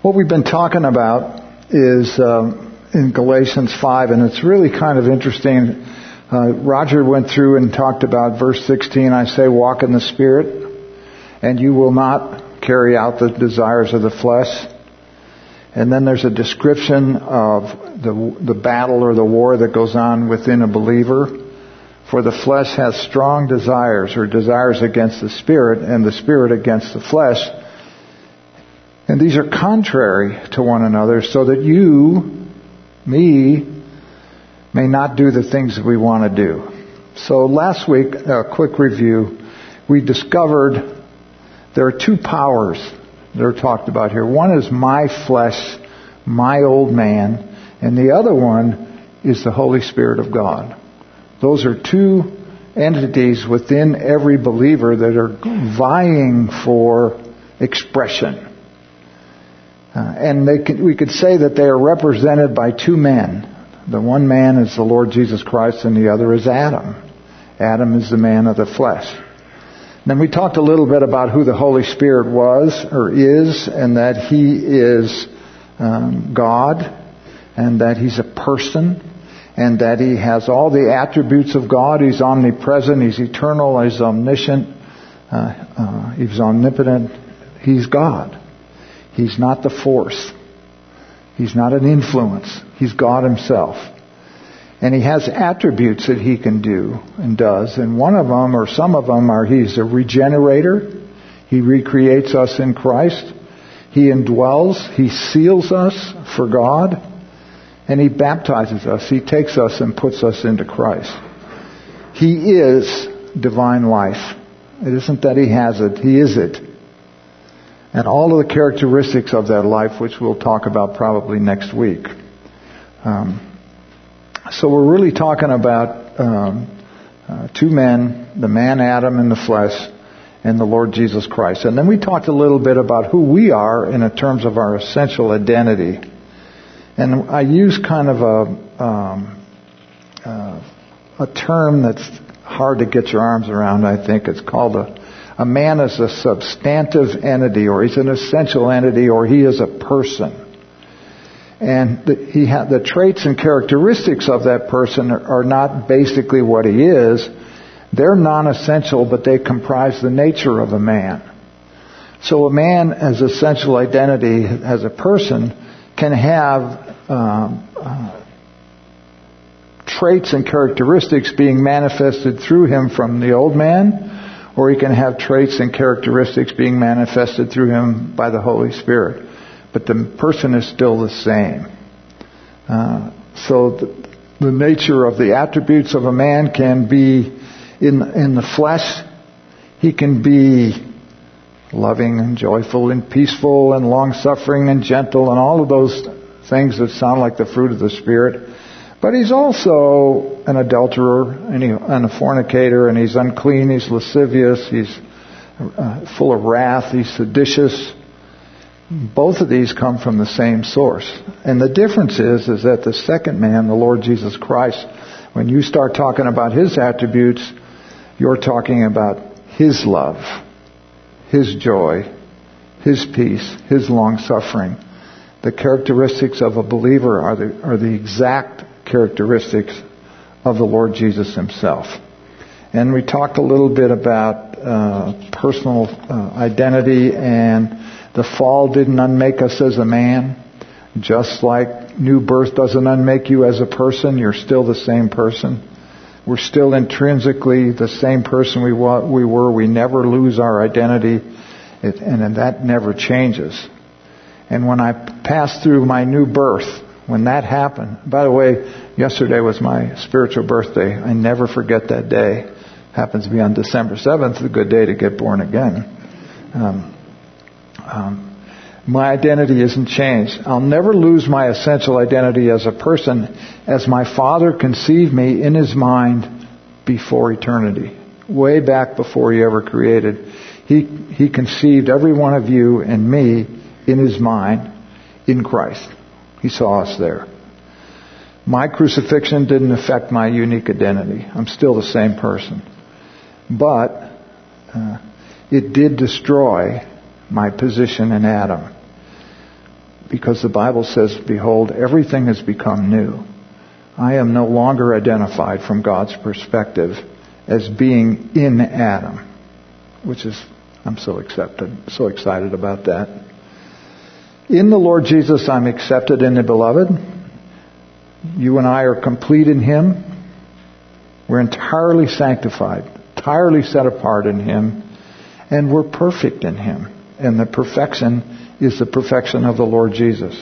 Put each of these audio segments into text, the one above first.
What we've been talking about is in Galatians 5, and it's really kind of interesting. Roger went through and talked about verse 16. I say, walk in the Spirit, and you will not carry out the desires of the flesh. And then there's a description of the battle or the war that goes on within a believer. For the flesh has strong desires, or desires against the Spirit, and the Spirit against the flesh. And these are contrary to one another, so that you, me, may not do the things that we want to do. So last week, a quick review, we discovered there are two powers that are talked about here. One is my flesh, my old man, and the other one is the Holy Spirit of God. Those are two entities within every believer that are vying for expression. And we could say that they are represented by two men. The one man is the Lord Jesus Christ, and the other is Adam. Adam is the man of the flesh. Then we talked a little bit about who the Holy Spirit was or is, and that He is God, and that He's a person, and that He has all the attributes of God. He's omnipresent, He's eternal, He's omniscient, He's omnipotent. He's God. He's not the force. He's not an influence. He's God Himself. And He has attributes that He can do and does. And one of them, or some of them, are He's a regenerator. He recreates us in Christ. He indwells. He seals us for God. And He baptizes us. He takes us and puts us into Christ. He is divine life. It isn't that He has it. He is it. And all of the characteristics of that life, which we'll talk about probably next week. So we're really talking about two men, the man Adam in the flesh, and the Lord Jesus Christ. And then we talked a little bit about who we are in terms of our essential identity. And I use kind of a term that's hard to get your arms around, I think. It's called a man is a substantive entity, or he's an essential entity, or he is a person. And the traits and characteristics of that person are not basically what he is. They're non-essential, but they comprise the nature of a man. So a man as essential identity, as a person, can have traits and characteristics being manifested through him from the old man, or he can have traits and characteristics being manifested through him by the Holy Spirit. But the person is still the same. So the nature of the attributes of a man can be in the flesh. He can be loving and joyful and peaceful and long-suffering and gentle and all of those things that sound like the fruit of the Spirit. But he's also an adulterer and a fornicator, and he's unclean, he's lascivious, he's full of wrath, he's seditious. Both of these come from the same source. And the difference is that the second man, the Lord Jesus Christ, when you start talking about His attributes, you're talking about His love, His joy, His peace, His long-suffering. The characteristics of a believer are the exact characteristics of the Lord Jesus Himself. And we talked a little bit about personal identity, and the fall didn't unmake us as a man. Just like new birth doesn't unmake you as a person, you're still the same person. We're still intrinsically the same person we were. We never lose our identity, and that never changes. And when I passed through my new birth, when that happened, by the way, yesterday was my spiritual birthday. I never forget that day. Happens to be on December 7th, a good day to get born again. My identity isn't changed. I'll never lose my essential identity as a person, as my Father conceived me in His mind before eternity. Way back before He ever created. He conceived every one of you and me in His mind in Christ. He saw us there. My crucifixion didn't affect my unique identity. I'm still the same person. But it did destroy my position in Adam. Because the Bible says, behold, everything has become new. I am no longer identified from God's perspective as being in Adam, which is, I'm so excited about that. In the Lord Jesus, I'm accepted in the Beloved. You and I are complete in Him. We're entirely sanctified, entirely set apart in Him, and we're perfect in Him. And the perfection is the perfection of the Lord Jesus.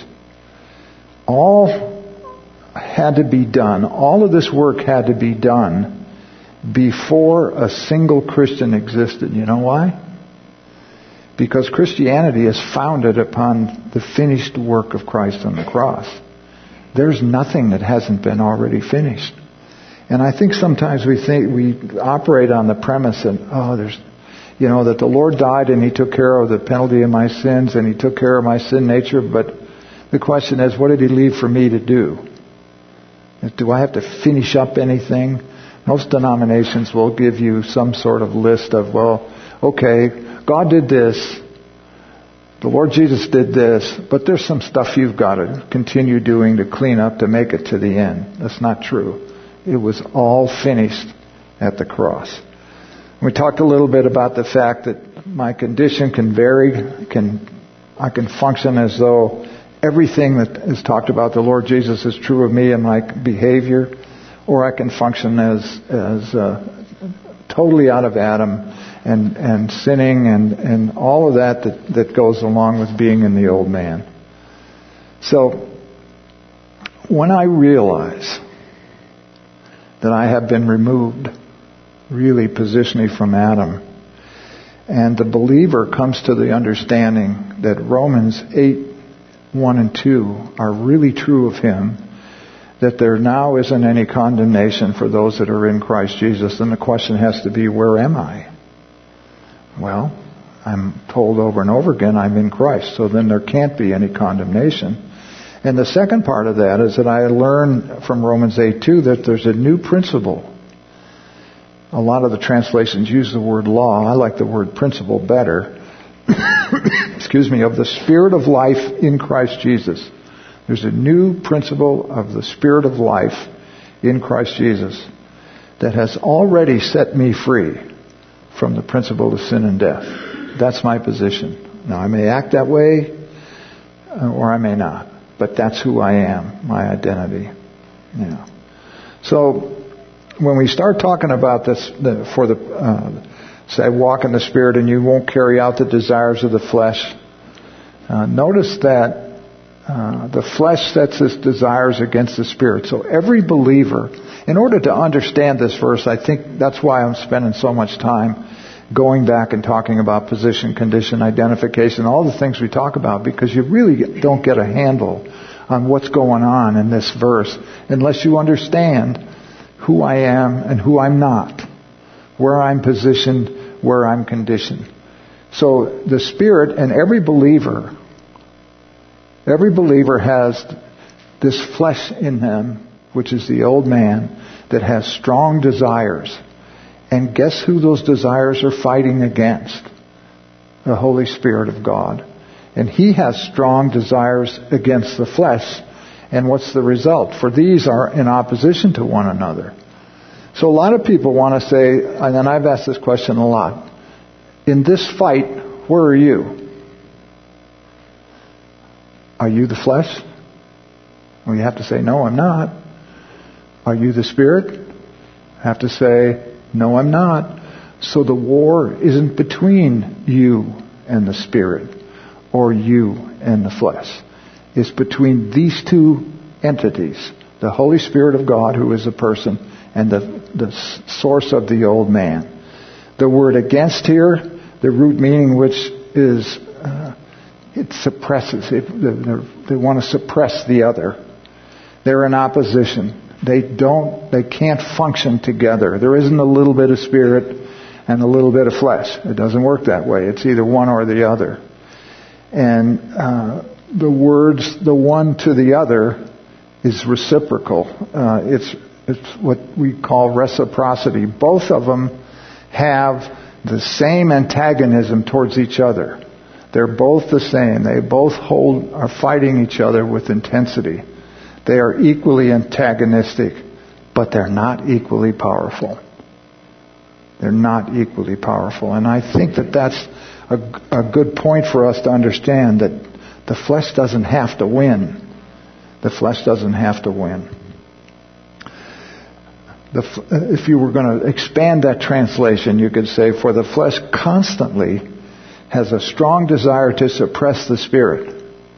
All had to be done. All of this work had to be done before a single Christian existed. You know why? Because Christianity is founded upon the finished work of Christ on the cross. There's nothing that hasn't been already finished. And I think sometimes we operate on the premise that, that the Lord died and He took care of the penalty of my sins and He took care of my sin nature, but the question is, what did He leave for me to do? Do I have to finish up anything? Most denominations will give you some sort of list of, God did this, the Lord Jesus did this, but there's some stuff you've got to continue doing to clean up to make it to the end. That's not true. It was all finished at the cross. We talked a little bit about the fact that my condition can vary. I can function as though everything that is talked about the Lord Jesus is true of me and my behavior, or I can function as totally out of Adam and sinning and all of that goes along with being in the old man. So when I realize that I have been removed, really positionally from Adam, and the believer comes to the understanding that Romans 8:1 and 2 are really true of him, that there now isn't any condemnation for those that are in Christ Jesus, then the question has to be, where am I? Well, I'm told over and over again I'm in Christ, so then there can't be any condemnation. And the second part of that is that I learn from Romans 8:2 that there's a new principle. A lot of the translations use the word law. I like the word principle better. Of the Spirit of life in Christ Jesus. There's a new principle of the Spirit of life in Christ Jesus that has already set me free from the principle of sin and death. That's my position. Now, I may act that way, or I may not. But that's who I am, my identity. Yeah. So, when we start talking about this, say, walk in the Spirit and you won't carry out the desires of the flesh, notice that the flesh sets its desires against the Spirit. So every believer, in order to understand this verse, I think that's why I'm spending so much time going back and talking about position, condition, identification, all the things we talk about, because you really don't get a handle on what's going on in this verse unless you understand who I am and who I'm not, where I'm positioned, where I'm conditioned. So the Spirit, and every believer has this flesh in them, which is the old man, that has strong desires. And guess who those desires are fighting against? The Holy Spirit of God. And He has strong desires against the flesh. And what's the result? For these are in opposition to one another. So a lot of people want to say, and I've asked this question a lot, in this fight, where are you? Are you the flesh? Well, you have to say, no, I'm not. Are you the Spirit? Have to say, no, I'm not. So the war isn't between you and the Spirit or you and the flesh. It's between these two entities, the Holy Spirit of God, who is a person, and the source of the old man. The word against here, the root meaning which is, it suppresses. They want to suppress the other. They're in opposition. They can't function together. There isn't a little bit of spirit and a little bit of flesh. It doesn't work that way. It's either one or the other. And the words, the one to the other, is reciprocal. It's what we call reciprocity. Both of them have the same antagonism towards each other. They're both the same. They both are fighting each other with intensity. They are equally antagonistic, but they're not equally powerful. They're not equally powerful. And I think that that's a good point for us to understand, that the flesh doesn't have to win. The flesh doesn't have to win. If you were going to expand that translation, you could say, for the flesh constantly has a strong desire to suppress the spirit.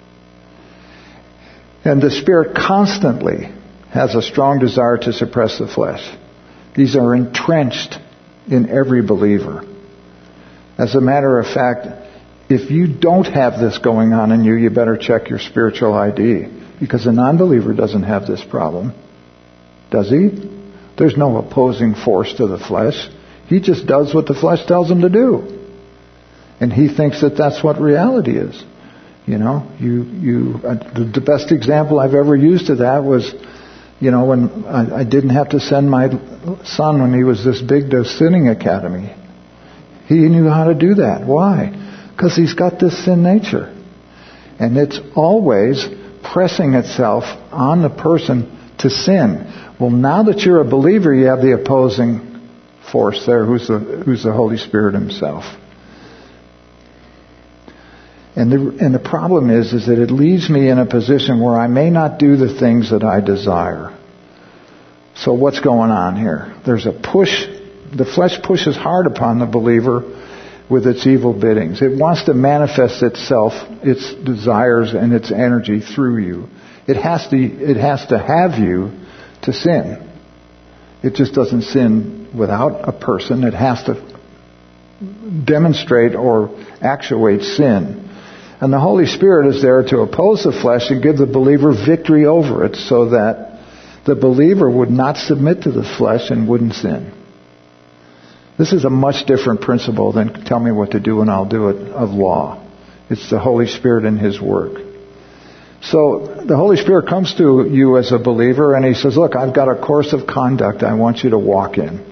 And the spirit constantly has a strong desire to suppress the flesh. These are entrenched in every believer. As a matter of fact, if you don't have this going on in you, you better check your spiritual ID. Because a non-believer doesn't have this problem. Does he? There's no opposing force to the flesh. He just does what the flesh tells him to do. And he thinks that that's what reality is. You know, the best example I've ever used of that was, you know, when I didn't have to send my son when he was this big to sinning academy. He knew how to do that. Why? Because he's got this sin nature. And it's always pressing itself on the person to sin. Well, now that you're a believer, you have the opposing force there, who's the Holy Spirit himself. And the problem is that it leaves me in a position where I may not do the things that I desire. So what's going on here? There's a push. The flesh pushes hard upon the believer with its evil biddings. It wants to manifest itself, its desires and its energy through you. It has to have you to sin. It just doesn't sin without a person. It has to demonstrate or actuate sin. And the Holy Spirit is there to oppose the flesh and give the believer victory over it, so that the believer would not submit to the flesh and wouldn't sin. This is a much different principle than tell me what to do and I'll do it of law. It's the Holy Spirit and His work. So the Holy Spirit comes to you as a believer and He says, look, I've got a course of conduct I want you to walk in.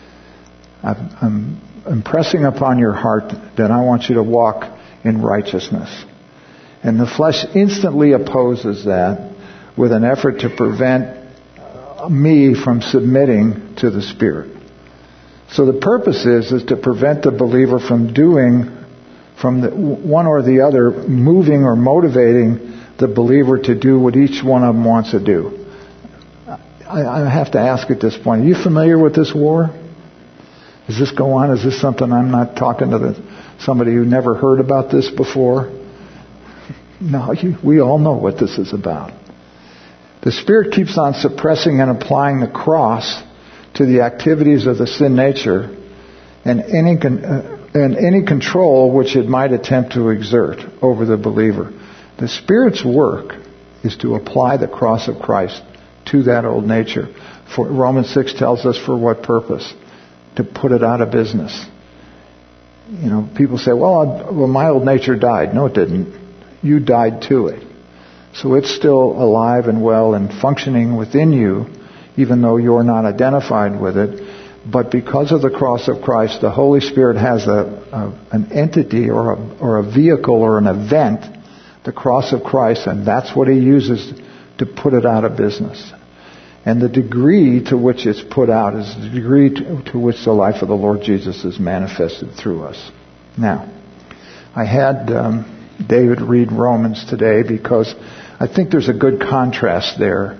I'm impressing upon your heart that I want you to walk in righteousness. And the flesh instantly opposes that with an effort to prevent me from submitting to the Spirit. So the purpose is to prevent the believer from doing, from the one or the other, moving or motivating the believer to do what each one of them wants to do. I have to ask at this point, are you familiar with this war? Does this go on? Is this something I'm not talking to somebody who never heard about this before? No, we all know what this is about. The Spirit keeps on suppressing and applying the cross to the activities of the sin nature and any control which it might attempt to exert over the believer. The Spirit's work is to apply the cross of Christ to that old nature. For Romans 6 tells us for what purpose? To put it out of business. You know, people say, well, my old nature died. No, it didn't. You died to it. So it's still alive and well and functioning within you, even though you're not identified with it. But because of the cross of Christ, the Holy Spirit has an entity or a vehicle or an event, the cross of Christ, and that's what He uses to put it out of business. And the degree to which it's put out is the degree to which the life of the Lord Jesus is manifested through us. Now, I had David read Romans today because I think there's a good contrast there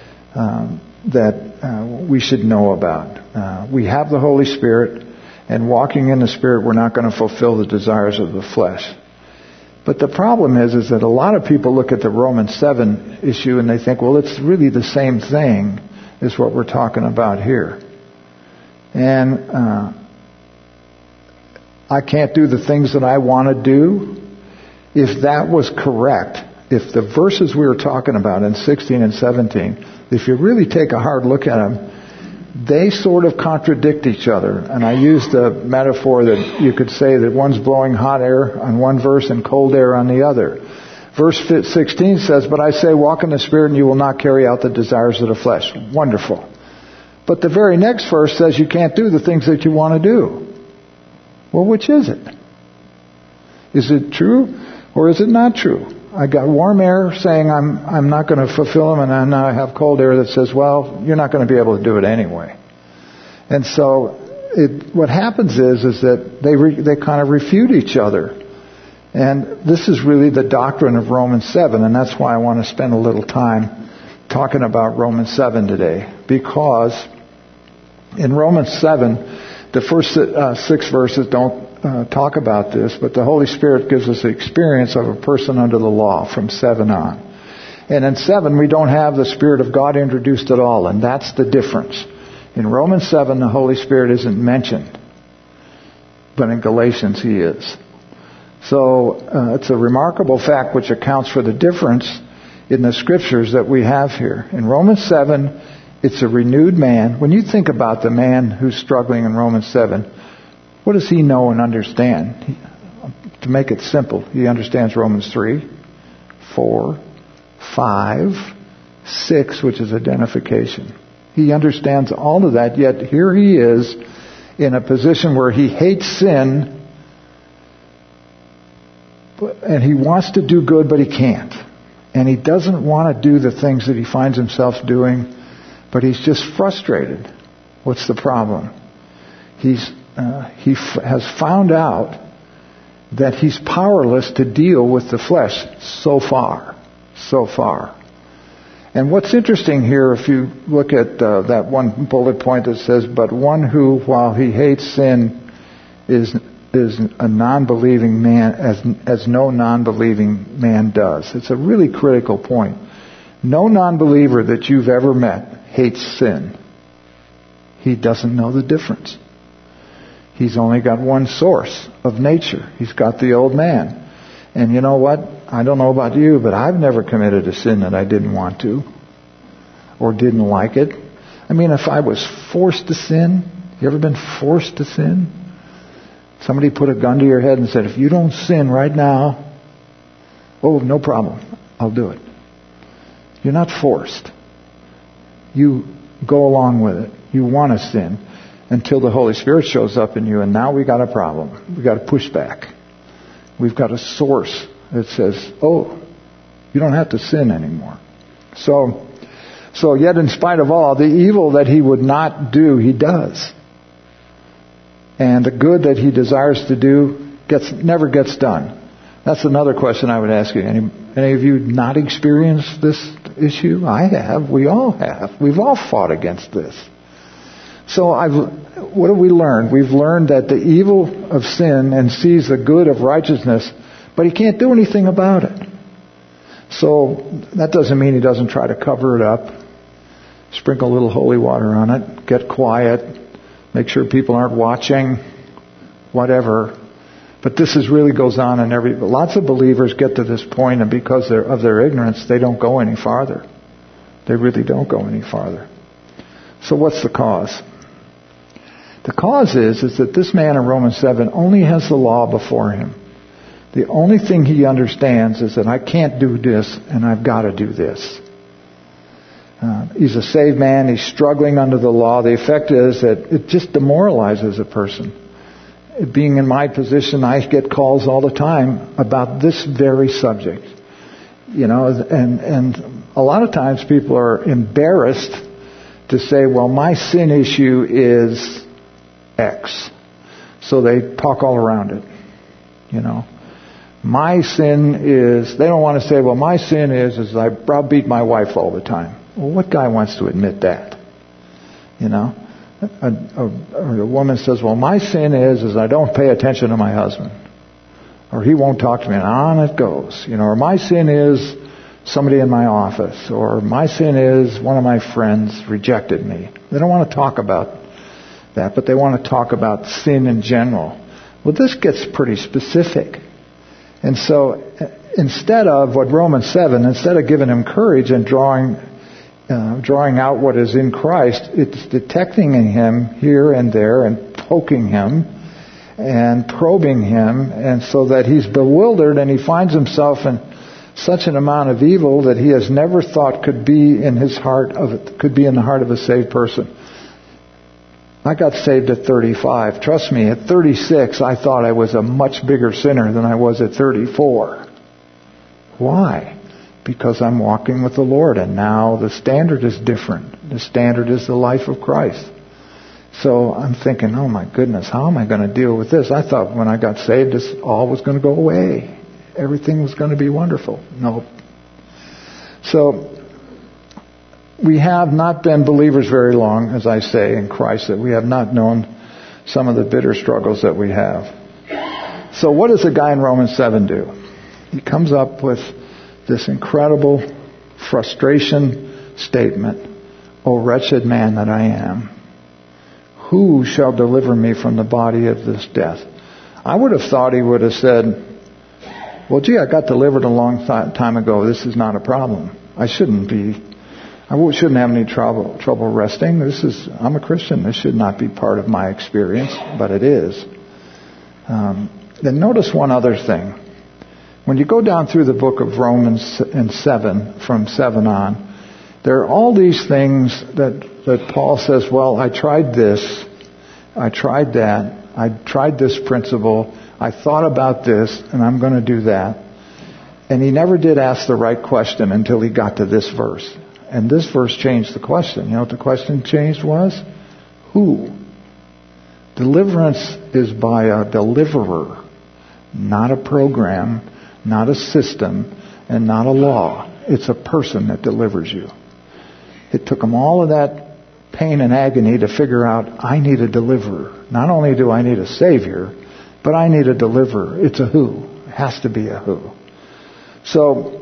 that we should know about. We have the Holy Spirit, and walking in the Spirit, we're not going to fulfill the desires of the flesh. But the problem is that a lot of people look at the Romans 7 issue and they think, well, it's really the same thing as what we're talking about here. And I can't do the things that I want to do. If that was correct, if the verses we were talking about in 16 and 17, if you really take a hard look at them, they sort of contradict each other. And I used the metaphor that you could say that one's blowing hot air on one verse and cold air on the other. Verse 16 says, but I say, walk in the Spirit and you will not carry out the desires of the flesh. Wonderful. But the very next verse says you can't do the things that you want to do. Well, which is it? Is it true or is it not true? I got warm air saying I'm not going to fulfill them, and then I have cold air that says, well, you're not going to be able to do it anyway. And so what happens is that they kind of refute each other. And this is really the doctrine of Romans 7, and that's why I want to spend a little time talking about Romans 7 today. Because in Romans 7, the first 6 verses don't talk about this, but the Holy Spirit gives us the experience of a person under the law from 7 on. And in 7, we don't have the Spirit of God introduced at all, and that's the difference. In Romans 7, the Holy Spirit isn't mentioned, but in Galatians He is. So it's a remarkable fact which accounts for the difference in the Scriptures that we have here. In Romans 7, it's a renewed man. When you think about the man who's struggling in Romans 7, what does he know and understand? To make it simple, he understands Romans 3, 4, 5, 6, which is identification. He understands all of that, yet here he is in a position where he hates sin, and he wants to do good, but he can't. And he doesn't want to do the things that he finds himself doing, but he's just frustrated. What's the problem? He has found out that he's powerless to deal with the flesh so far. And what's interesting here, if you look at that one bullet point that says, but one who, while he hates sin, is a non-believing man, as no non-believing man does. It's a really critical point. No non-believer that you've ever met hates sin. He doesn't know the difference. He's only got one source of nature. He's got the old man. And you know what? I don't know about you, but I've never committed a sin that I didn't want to or didn't like it. I mean, if I was forced to sin, you ever been forced to sin? Somebody put a gun to your head and said, if you don't sin right now, oh, no problem, I'll do it. You're not forced. You go along with it. You want to sin until the Holy Spirit shows up in you, and now we got a problem. We got to push back. We've got a source that says, oh, you don't have to sin anymore. So yet in spite of all, the evil that he would not do, he does. And the good that he desires to do never gets done. That's another question I would ask you. Any of you not experienced this issue? I have. We all have. We've all fought against this. So what have we learned? We've learned that the evil of sin and sees the good of righteousness, but he can't do anything about it. So that doesn't mean he doesn't try to cover it up, sprinkle a little holy water on it, get quiet, make sure people aren't watching, whatever. But this really goes on in lots of believers get to this point, and because of their ignorance, they don't go any farther. They really don't go any farther. So what's the cause? The cause is that this man in Romans 7 only has the law before him. The only thing he understands is that I can't do this and I've got to do this. He's a saved man. He's struggling under the law. The effect is that it just demoralizes a person. Being in my position, I get calls all the time about this very subject. You know, and a lot of times people are embarrassed to say, well, my sin issue is X. So they talk all around it. You know, my sin is, they don't want to say, well, my sin is I browbeat my wife all the time. Well, what guy wants to admit that? You know, a woman says, well, my sin is I don't pay attention to my husband. Or he won't talk to me, and on it goes. You know, or my sin is somebody in my office. Or my sin is one of my friends rejected me. They don't want to talk about that, but they want to talk about sin in general. Well, this gets pretty specific. And so instead of what Romans 7, instead of giving him courage and drawing out what is in Christ, it's detecting in him here and there and poking him and probing him, and so that he's bewildered and he finds himself in such an amount of evil that he has never thought could be in the heart of a saved person. I got saved at 35. Trust me, at 36, I thought I was a much bigger sinner than I was at 34. Why? Because I'm walking with the Lord, and now the standard is different. The standard is the life of Christ. So I'm thinking, oh my goodness, how am I going to deal with this? I thought when I got saved, this all was going to go away. Everything was going to be wonderful. Nope. So we have not been believers very long, as I say, in Christ, that we have not known some of the bitter struggles that we have. So what does the guy in Romans 7 do? He comes up with this incredible frustration statement. O wretched man that I am, who shall deliver me from the body of this death? I would have thought he would have said, well, gee, I got delivered a long time ago. This is not a problem. I shouldn't have any trouble resting. I'm a Christian. This should not be part of my experience, but it is. Then notice one other thing. When you go down through the book of Romans in 7, from 7 on, there are all these things that Paul says, well, I tried this, I tried that, I tried this principle, I thought about this, and I'm going to do that. And he never did ask the right question until he got to this verse. And this verse changed the question. You know what the question changed was? Who? Deliverance is by a deliverer, not a program, not a system, and not a law. It's a person that delivers you. It took him all of that pain and agony to figure out, I need a deliverer. Not only do I need a Savior, but I need a deliverer. It's a who. It has to be a who. So,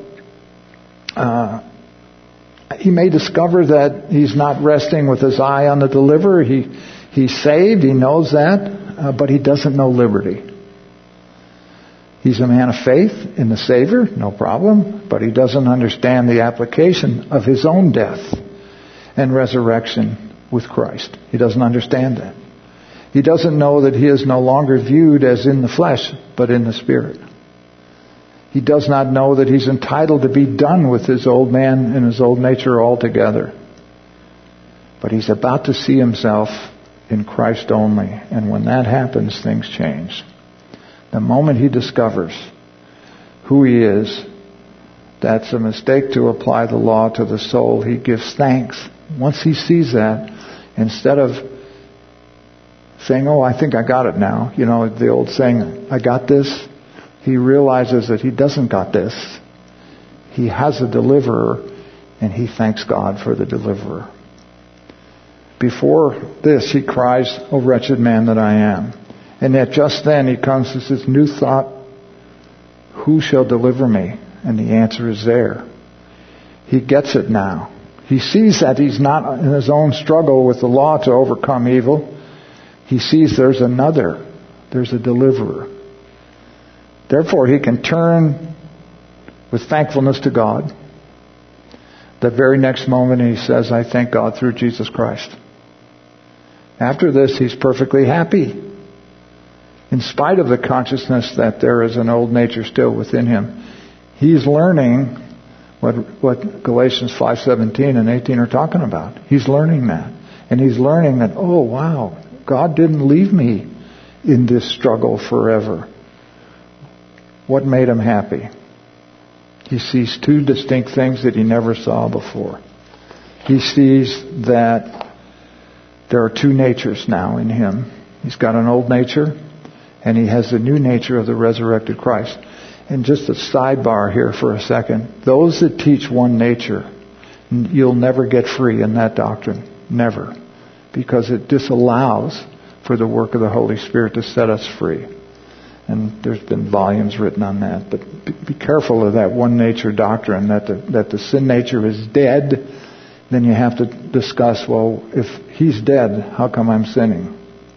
he may discover that he's not resting with his eye on the deliverer. He's saved, he knows that, but he doesn't know liberty. He's a man of faith in the Savior, no problem, but he doesn't understand the application of his own death and resurrection with Christ. He doesn't understand that. He doesn't know that he is no longer viewed as in the flesh, but in the Spirit. He does not know that he's entitled to be done with his old man and his old nature altogether. But he's about to see himself in Christ only. And when that happens, things change. The moment he discovers who he is, that's a mistake to apply the law to the soul. He gives thanks. Once he sees that, instead of saying, oh, I think I got it now, you know, the old saying, I got this, he realizes that he doesn't got this. He has a deliverer, and he thanks God for the deliverer. Before this, he cries, O wretched man that I am. And yet just then he comes to this new thought, who shall deliver me? And the answer is there. He gets it now. He sees that he's not in his own struggle with the law to overcome evil. He sees there's another. There's a deliverer. Therefore, he can turn with thankfulness to God. The very next moment he says, I thank God through Jesus Christ. After this, he's perfectly happy. In spite of the consciousness that there is an old nature still within him, he's learning what Galatians 5:17 and 18 are talking about. He's learning that. And he's learning that, oh wow, God didn't leave me in this struggle forever. What made him happy? He sees two distinct things that he never saw before. He sees that there are two natures now in him. He's got an old nature, and he has the new nature of the resurrected Christ. And just a sidebar here for a second. Those that teach one nature, you'll never get free in that doctrine. Never. Because it disallows for the work of the Holy Spirit to set us free. And there's been volumes written on that. But be careful of that one nature doctrine, that the sin nature is dead. Then you have to discuss, well, if he's dead, how come I'm sinning?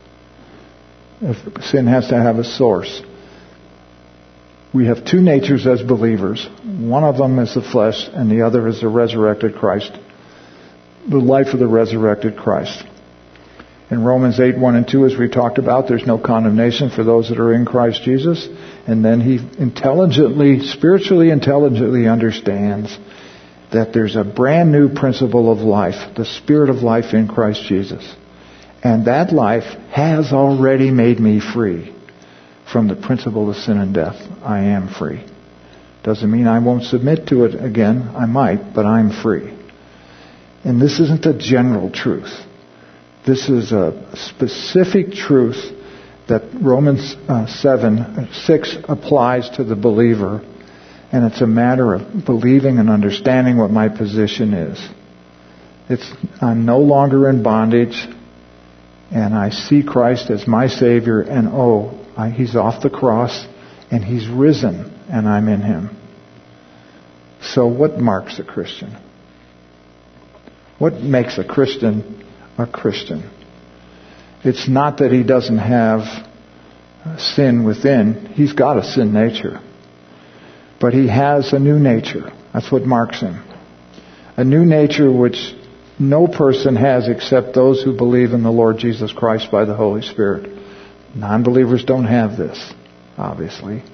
If sin has to have a source. We have two natures as believers. One of them is the flesh, and the other is the resurrected Christ. The life of the resurrected Christ. In Romans 8:1 and 2, as we talked about, there's no condemnation for those that are in Christ Jesus. And then he spiritually intelligently understands that there's a brand new principle of life, the Spirit of life in Christ Jesus. And that life has already made me free from the principle of sin and death. I am free. Doesn't mean I won't submit to it again. I might, but I'm free. And this isn't a general truth. This is a specific truth that Romans 6 applies to the believer. And it's a matter of believing and understanding what my position is. I'm no longer in bondage. And I see Christ as my Savior, and He's off the cross, and He's risen, and I'm in Him. So what marks a Christian? What makes a Christian a Christian? It's not that he doesn't have sin within. He's got a sin nature. But he has a new nature. That's what marks him. A new nature which no person has except those who believe in the Lord Jesus Christ by the Holy Spirit. Non-believers don't have this, obviously.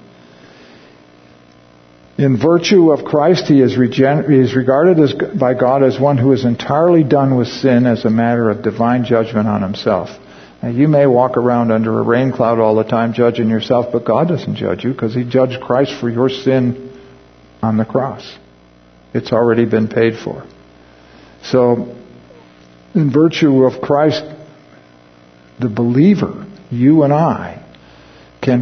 In virtue of Christ, he is regarded by God as one who is entirely done with sin as a matter of divine judgment on himself. Now, you may walk around under a rain cloud all the time judging yourself, but God doesn't judge you because He judged Christ for your sin on the cross. It's already been paid for. So, in virtue of Christ, the believer, you and I, can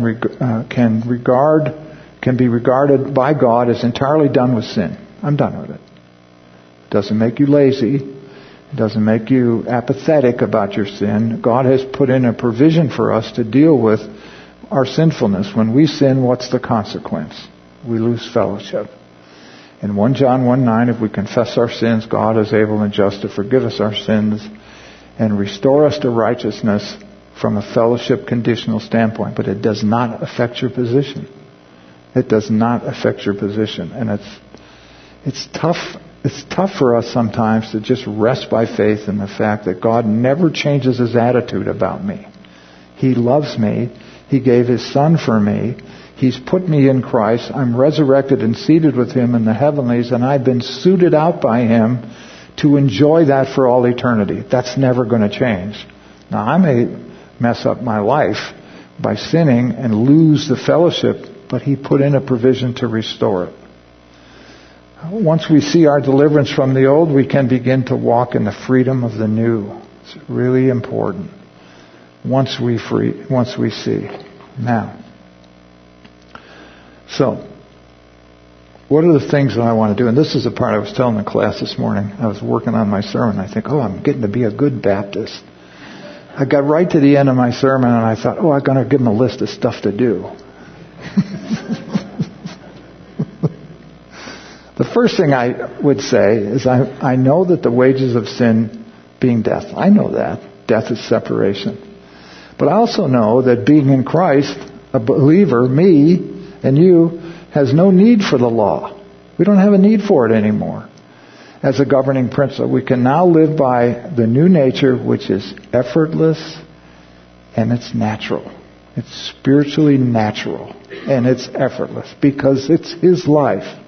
be regarded by God as entirely done with sin. I'm done with it. It doesn't make you lazy. It doesn't make you apathetic about your sin. God has put in a provision for us to deal with our sinfulness. When we sin, what's the consequence? We lose fellowship. In 1 John 1:9, if we confess our sins, God is able and just to forgive us our sins and restore us to righteousness from a fellowship conditional standpoint. But it does not affect your position. It does not affect your position. And it's tough. It's tough for us sometimes to just rest by faith in the fact that God never changes His attitude about me. He loves me. He gave His Son for me. He's put me in Christ. I'm resurrected and seated with Him in the heavenlies, and I've been suited out by Him to enjoy that for all eternity. That's never going to change. Now, I may mess up my life by sinning and lose the fellowship, but He put in a provision to restore it. Once we see our deliverance from the old, we can begin to walk in the freedom of the new. It's really important. Once we see. Now, so, what are the things that I want to do? And this is the part I was telling the class this morning. I was working on my sermon. I think, I'm getting to be a good Baptist. I got right to the end of my sermon and I thought, I'm going to give them a list of stuff to do. The first thing I would say is I know that the wages of sin being death. I know that. Death is separation. But I also know that being in Christ, a believer, me and you, has no need for the law. We don't have a need for it anymore. As a governing principle, we can now live by the new nature, which is effortless and it's natural. It's spiritually natural and it's effortless because it's His life.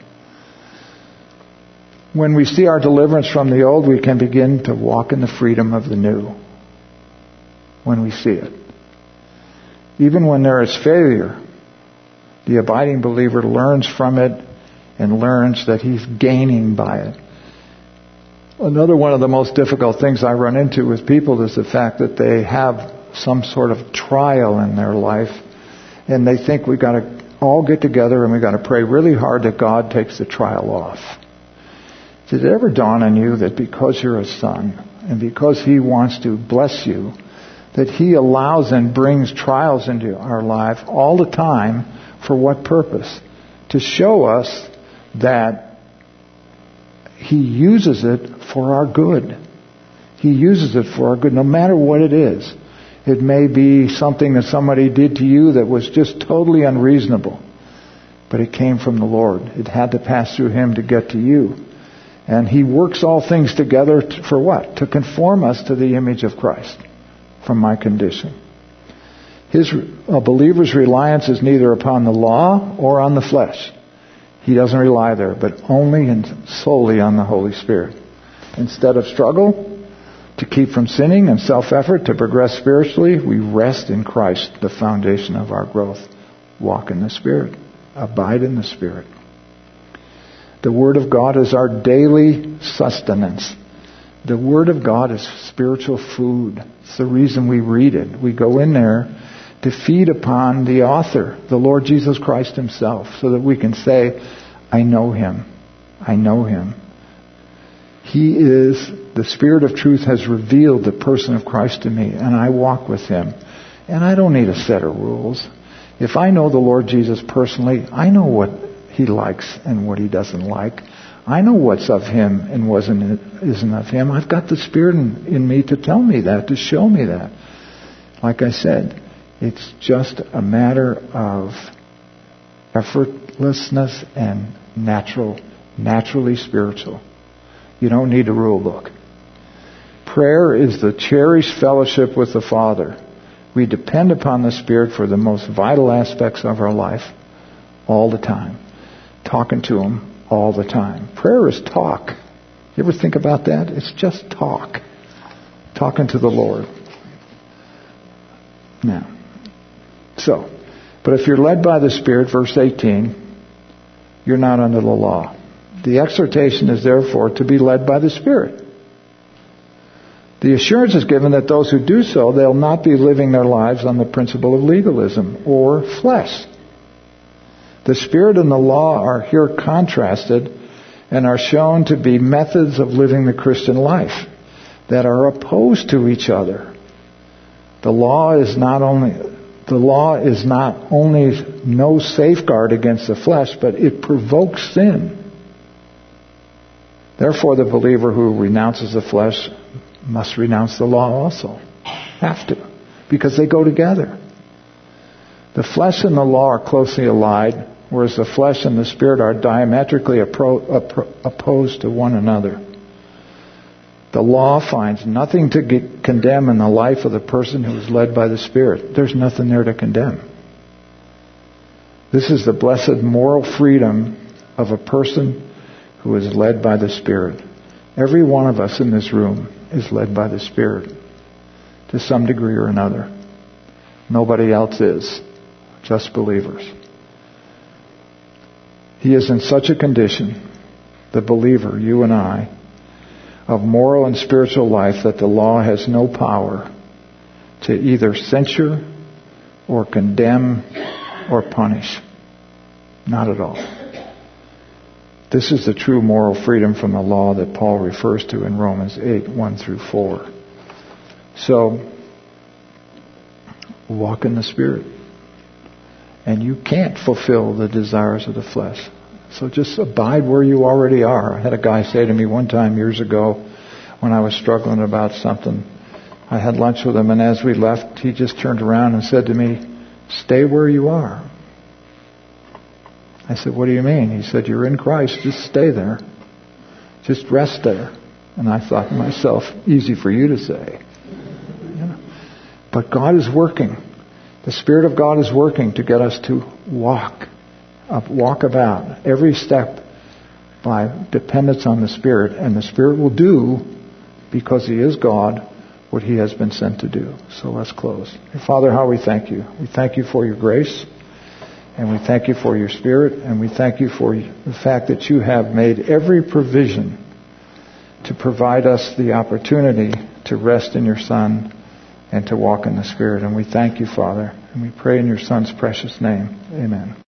When we see our deliverance from the old, we can begin to walk in the freedom of the new. When we see it. Even when there is failure, the abiding believer learns from it and learns that he's gaining by it. Another one of the most difficult things I run into with people is the fact that they have some sort of trial in their life and they think we've got to all get together and we've got to pray really hard that God takes the trial off. Did it ever dawn on you that because you're a son and because He wants to bless you, that He allows and brings trials into our life all the time for what purpose? To show us that He uses it for our good. He uses it for our good, no matter what it is. It may be something that somebody did to you that was just totally unreasonable, but it came from the Lord. It had to pass through Him to get to you. And He works all things together for what? To conform us to the image of Christ from my condition. A believer's reliance is neither upon the law or on the flesh. He doesn't rely there, but only and solely on the Holy Spirit. Instead of struggle, To keep from sinning and self-effort, to progress spiritually, we rest in Christ, the foundation of our growth. Walk in the Spirit. Abide in the Spirit. The Word of God is our daily sustenance. The Word of God is spiritual food. It's the reason we read it. We go in there to feed upon the author, the Lord Jesus Christ Himself, so that we can say, I know Him. I know Him. He is, the Spirit of truth has revealed the person of Christ to me, and I walk with Him. And I don't need a set of rules. If I know the Lord Jesus personally, I know what He likes and what He doesn't like. I know what's of Him and isn't of Him. I've got the Spirit in me to tell me that, to show me that. Like I said, it's just a matter of effortlessness and naturally spiritual. You don't need a rule book. Prayer is the cherished fellowship with the Father. We depend upon the Spirit for the most vital aspects of our life all the time. Talking to Him all the time. Prayer is talk. You ever think about that? It's just talk. Talking to the Lord. Now, but if you're led by the Spirit, verse 18, you're not under the law. The exhortation is therefore to be led by the Spirit. The assurance is given that those who do so, they'll not be living their lives on the principle of legalism or flesh. The Spirit and the law are here contrasted and are shown to be methods of living the Christian life that are opposed to each other. The law is not only no safeguard against the flesh, but it provokes sin. Therefore, the believer who renounces the flesh must renounce the law also. Have to. Because they go together. The flesh and the law are closely allied, whereas the flesh and the Spirit are diametrically opposed to one another. The law finds nothing to condemn in the life of the person who is led by the Spirit. There's nothing there to condemn. This is the blessed moral freedom of a person who is led by the Spirit. Every one of us in this room is led by the Spirit to some degree or another. Nobody else is. Just believers. He is in such a condition, the believer, you and I, of moral and spiritual life that the law has no power to either censure or condemn or punish. Not at all. This is the true moral freedom from the law that Paul refers to in Romans 8, 1 through 4. So, walk in the Spirit. And you can't fulfill the desires of the flesh. So just abide where you already are. I had a guy say to me one time years ago when I was struggling about something. I had lunch with him, and as we left, he just turned around and said to me, "Stay where you are." I said, "What do you mean?" He said, "You're in Christ. Just stay there. Just rest there." And I thought to myself, easy for you to say. But God is working. The Spirit of God is working to get us to walk about every step by dependence on the Spirit. And the Spirit will do, because He is God, what He has been sent to do. So let's close. Father, how we thank You. We thank You for Your grace. And we thank You for Your Spirit, and we thank You for the fact that You have made every provision to provide us the opportunity to rest in Your Son and to walk in the Spirit. And we thank You, Father, and we pray in Your Son's precious name. Amen.